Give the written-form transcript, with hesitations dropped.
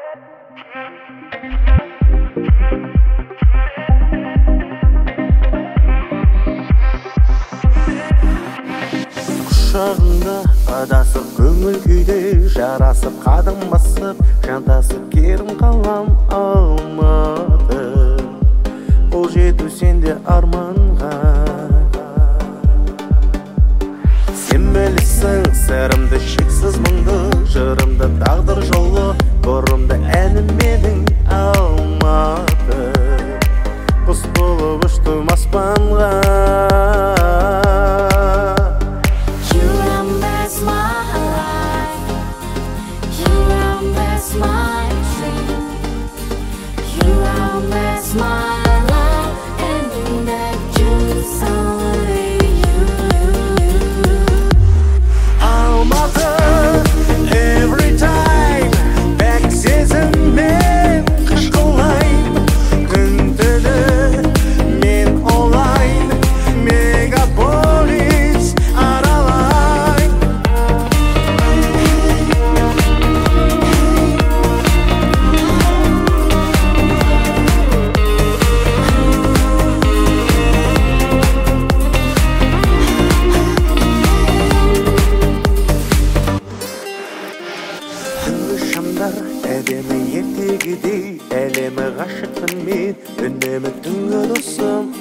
Құшағыңда адасып көңіл күйде жарасып қадам басып жантасып керім қалам алматы қол жету сенде арманға сен білесің сырымды шексіз мұңды жырымды тағдыр жолы бұрымды әнім едің алматы құс болып ұштым аспанға Әдемі ертегідей әлемі ғашықпын мен үнемі түнгі досым